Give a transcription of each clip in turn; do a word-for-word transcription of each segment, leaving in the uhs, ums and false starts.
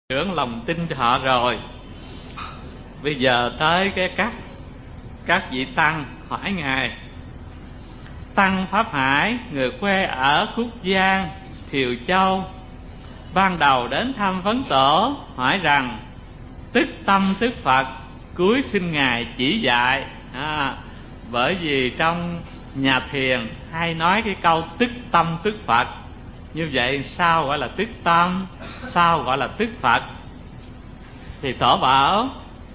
dưỡng lòng tin cho họ rồi. Bây giờ tới cái các các vị tăng hỏi ngài: Tăng Pháp Hải, người quê ở Khúc Giang, Thiều Châu, ban đầu đến thăm Vấn Tổ, hỏi rằng tức tâm tức Phật, cuối xin ngài chỉ dạy. à, Bởi vì trong nhà thiền hay nói cái câu tức tâm tức Phật. Như vậy sao gọi là tức tâm, sao gọi là tức Phật? Thì Tổ bảo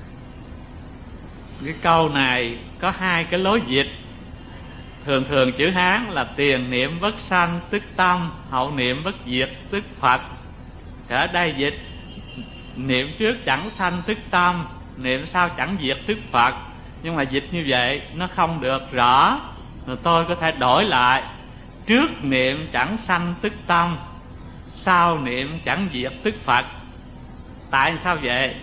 cái câu này có hai cái lối dịch. Thường thường chữ Hán là tiền niệm bất sanh tức tâm, hậu niệm bất diệt tức Phật. Ở đây dịch niệm trước chẳng sanh tức tâm, niệm sau chẳng diệt tức Phật. Nhưng mà dịch như vậy nó không được rõ, rồi tôi có thể đổi lại: trước niệm chẳng sanh tức tâm, sau niệm chẳng diệt tức Phật. Tại sao vậy?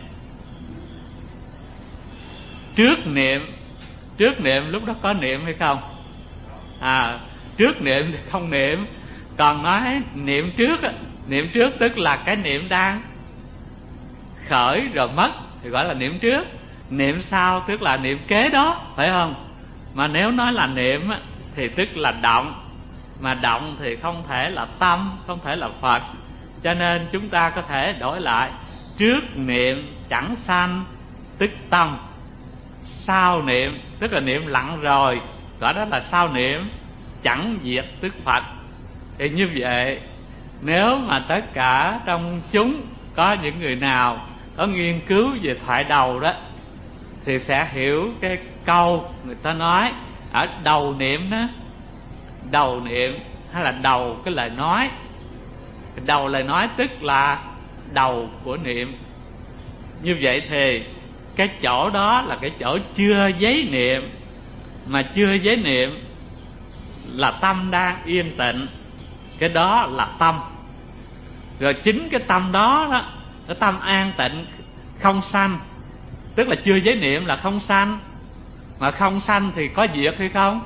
Trước niệm, trước niệm lúc đó có niệm hay không? À, trước niệm thì không niệm. Còn nói niệm trước, niệm trước tức là cái niệm đang khởi rồi mất thì gọi là niệm trước. Niệm sau tức là niệm kế đó, phải không? Mà nếu nói là niệm thì tức là động. Mà động thì không thể là tâm, không thể là Phật. Cho nên chúng ta có thể đổi lại: trước niệm chẳng sanh tức tâm, sau niệm tức là niệm lặng rồi, gọi đó là sau niệm, chẳng diệt tức Phật. Thì như vậy, nếu mà tất cả trong chúng có những người nào có nghiên cứu về thoại đầu đó, thì sẽ hiểu cái câu người ta nói ở đầu niệm đó. Đầu niệm hay là đầu cái lời nói. Đầu lời nói tức là đầu của niệm. Như vậy thì cái chỗ đó là cái chỗ chưa giấy niệm. Mà chưa giấy niệm là tâm đang yên tịnh, cái đó là tâm. Rồi chính cái tâm đó đó, cái tâm an tịnh không sanh, tức là chưa giấy niệm là không sanh. Mà không sanh thì có diệt hay không?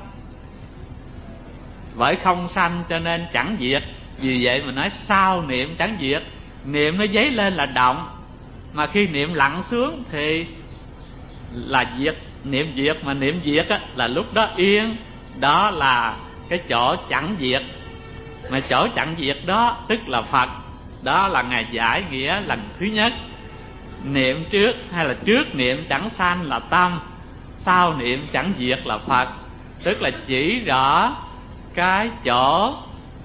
Bởi không sanh cho nên chẳng diệt. Vì vậy mà nói sau niệm chẳng diệt. Niệm nó dấy lên là động, mà khi niệm lặng xuống thì là diệt. Niệm diệt, mà niệm diệt á, là lúc đó yên. Đó là cái chỗ chẳng diệt. Mà chỗ chẳng diệt đó tức là Phật. Đó là ngài giải nghĩa lần thứ nhất. Niệm trước hay là trước niệm chẳng sanh là tâm, sau niệm chẳng diệt là Phật. Tức là chỉ rõ cái chỗ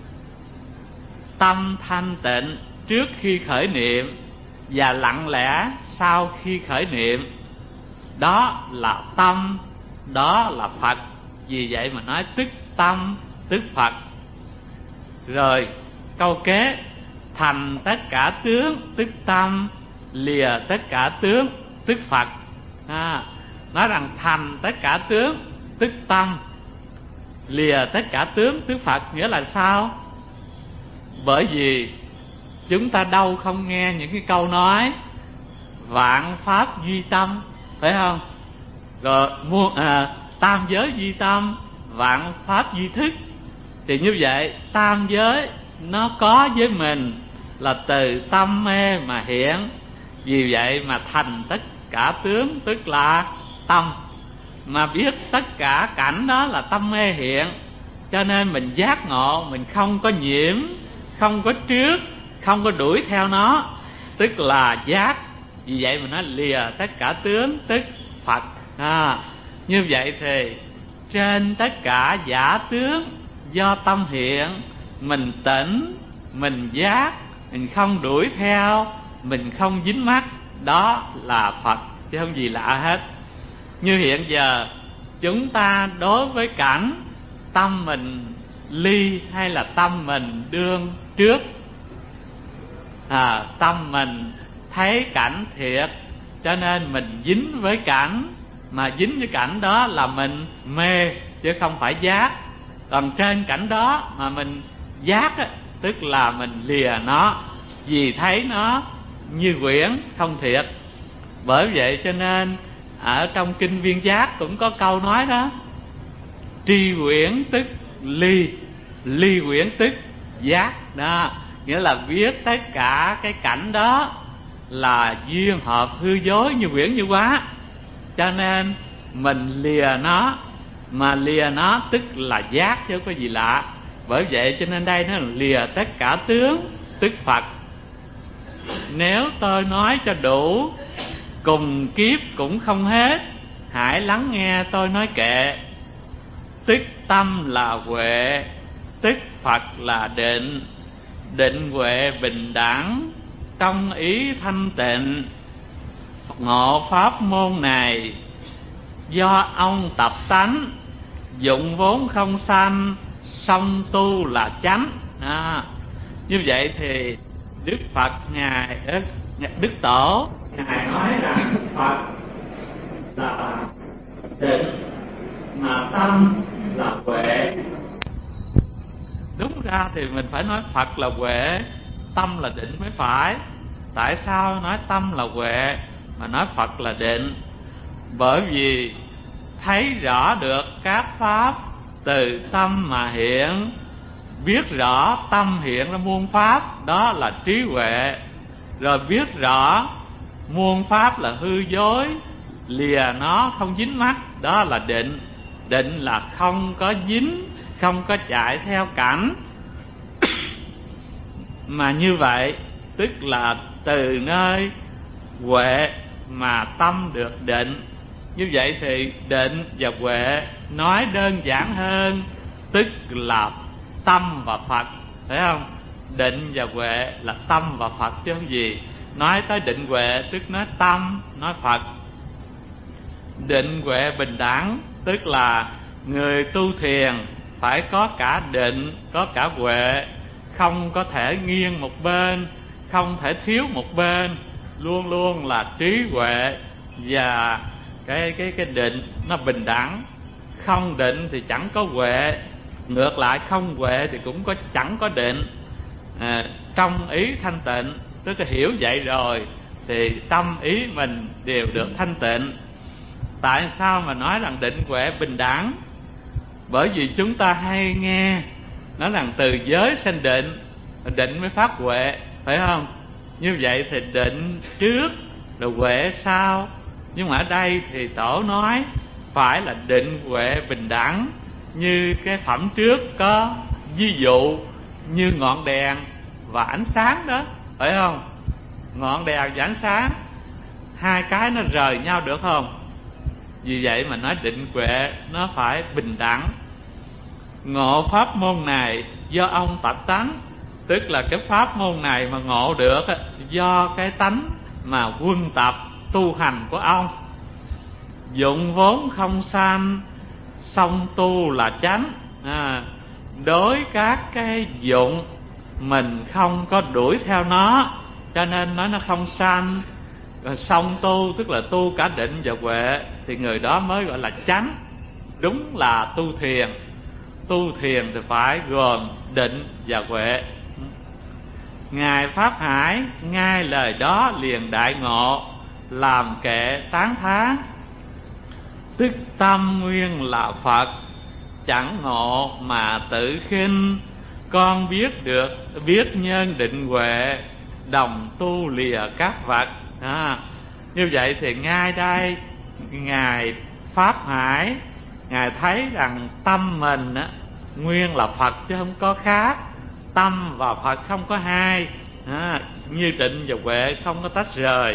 tâm thanh tịnh trước khi khởi niệm và lặng lẽ sau khi khởi niệm. Đó là tâm, đó là Phật. Vì vậy mà nói tức tâm tức Phật. Rồi câu kế: thành tất cả tướng tức tâm, lìa tất cả tướng tức Phật. à, Nói rằng thành tất cả tướng tức tâm, lìa tất cả tướng tức Phật. Nghĩa là sao? Bởi vì chúng ta đâu không nghe những cái câu nói vạn pháp duy tâm, phải không? Rồi muôn à, tam giới duy tâm, vạn pháp duy thức. Thì như vậy tam giới nó có với mình là từ tâm mê mà hiện. Vì vậy mà thành tất cả tướng tức là tâm. Mà biết tất cả cảnh đó là tâm mê hiện, cho nên mình giác ngộ, mình không có nhiễm, không có trước, không có đuổi theo nó, tức là giác. Vì vậy mà nó lìa tất cả tướng tức Phật. à, Như vậy thì trên tất cả giả tướng do tâm hiện, mình tỉnh, mình giác, mình không đuổi theo, mình không dính mắc, đó là Phật, chứ không gì lạ hết. Như hiện giờ chúng ta đối với cảnh, tâm mình ly hay là tâm mình đương trước? à, Tâm mình thấy cảnh thiệt, cho nên mình dính với cảnh. Mà dính với cảnh đó là mình mê, chứ không phải giác. Còn trên cảnh đó mà mình giác á, tức là mình lìa nó, vì thấy nó như quyển không thiệt. Bởi vậy cho nên ở trong kinh Viên Giác cũng có câu nói đó: tri quyển tức ly, ly quyển tức giác. Đó, nghĩa là biết tất cả cái cảnh đó là duyên hợp hư dối như quyển như quá, cho nên mình lìa nó. Mà lìa nó tức là giác chứ không có gì lạ. Bởi vậy cho nên đây nó là lìa tất cả tướng tức Phật. Nếu tôi nói cho đủ, cùng kiếp cũng không hết, hãy lắng nghe tôi nói kệ. Tức tâm là huệ, tức Phật là định. Định huệ bình đẳng, trong ý thanh tịnh. Ngộ pháp môn này do ông tập tánh, dụng vốn không sanh, song tu là chánh. À, như vậy thì Đức Phật ngài Đức Tổ ngài nói rằng Phật là định mà tâm là huệ. Đúng ra thì mình phải nói Phật là huệ, tâm là định mới phải. Tại sao nói tâm là huệ mà nói Phật là định? Bởi vì thấy rõ được các pháp từ tâm mà hiện, biết rõ tâm hiện ra muôn pháp, đó là trí huệ. Rồi biết rõ muôn pháp là hư dối, lìa nó không dính mắc, đó là định. Định là không có dính, không có chạy theo cảnh. Mà như vậy tức là từ nơi huệ mà tâm được định. Như vậy thì định và huệ nói đơn giản hơn, tức là tâm và Phật, phải không? Định và huệ là tâm và Phật chứ không gì. Nói tới định huệ tức nói tâm, nói Phật. Định huệ bình đẳng tức là người tu thiền phải có cả định, có cả huệ, không có thể nghiêng một bên, không thể thiếu một bên, luôn luôn là trí huệ và cái cái cái định nó bình đẳng. Không định thì chẳng có huệ, ngược lại không huệ thì cũng có chẳng có định. À, trong ý thanh tịnh, tức là hiểu vậy rồi thì tâm ý mình đều được thanh tịnh. Tại sao mà nói rằng định huệ bình đẳng? Bởi vì chúng ta hay nghe nói rằng từ giới sanh định, định mới phát huệ, phải không? Như vậy thì định trước rồi huệ sau. Nhưng mà ở đây thì Tổ nói phải là định huệ bình đẳng. Như cái phẩm trước có ví dụ như ngọn đèn và ánh sáng đó, phải không? Ngọn đèn và ánh sáng, hai cái nó rời nhau được không? Vì vậy mà nói định huệ nó phải bình đẳng. Ngộ pháp môn này do ông tập tánh, tức là cái pháp môn này mà ngộ được do cái tánh mà quân tập tu hành của ông. Dụng vốn không sanh, song tu là chánh. À, đối các cái dụng mình không có đuổi theo nó, cho nên nói nó không sanh. Rồi song tu tức là tu cả định và huệ, thì người đó mới gọi là chánh. Đúng là tu thiền. Tu thiền thì phải gồm định và huệ. Ngài Pháp Hải ngay lời đó liền đại ngộ, làm kệ tán thán. Tức tâm nguyên là Phật, chẳng ngộ mà tự khinh. Con biết được, biết nhân định huệ, đồng tu lìa các vật. À, như vậy thì ngay đây Ngài Pháp Hải, Ngài thấy rằng tâm mình á, nguyên là Phật chứ không có khác. Tâm và Phật không có hai, à, như định và huệ không có tách rời.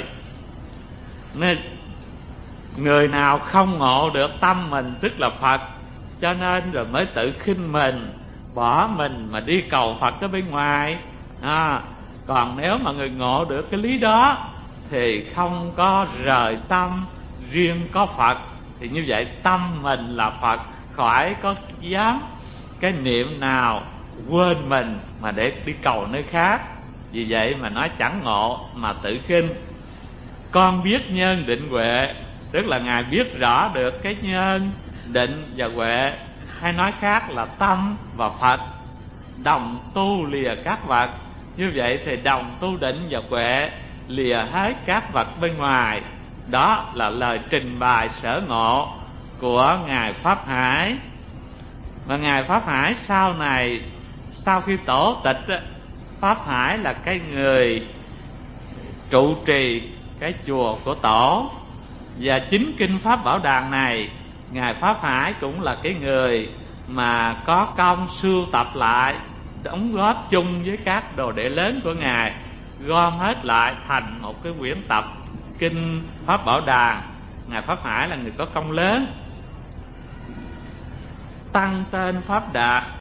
Nên người nào không ngộ được tâm mình tức là Phật, cho nên rồi mới tự khinh mình, bỏ mình mà đi cầu Phật ở bên ngoài. À, còn nếu mà người ngộ được cái lý đó thì không có rời tâm, riêng có Phật, thì như vậy tâm mình là Phật, khỏi có dám cái niệm nào quên mình mà để đi cầu nơi khác. Vì vậy mà nói chẳng ngộ mà tự khinh. Con biết nhân định huệ, tức là Ngài biết rõ được cái nhân định và huệ, hay nói khác là tâm và Phật, đồng tu lìa các vật. Như vậy thì đồng tu định và huệ, lìa hết các vật bên ngoài. Đó là lời trình bày sở ngộ của Ngài Pháp Hải. Và Ngài Pháp Hải sau này, sau khi tổ tịch, Pháp Hải là cái người trụ trì cái chùa của tổ. Và chính kinh Pháp Bảo Đàn này, Ngài Pháp Hải cũng là cái người mà có công sưu tập lại, đóng góp chung với các đồ đệ lớn của Ngài, gom hết lại thành một cái quyển tập kinh Pháp Bảo Đàn. Ngài Pháp Hải là người có công lớn. Tăng tên Pháp Đạt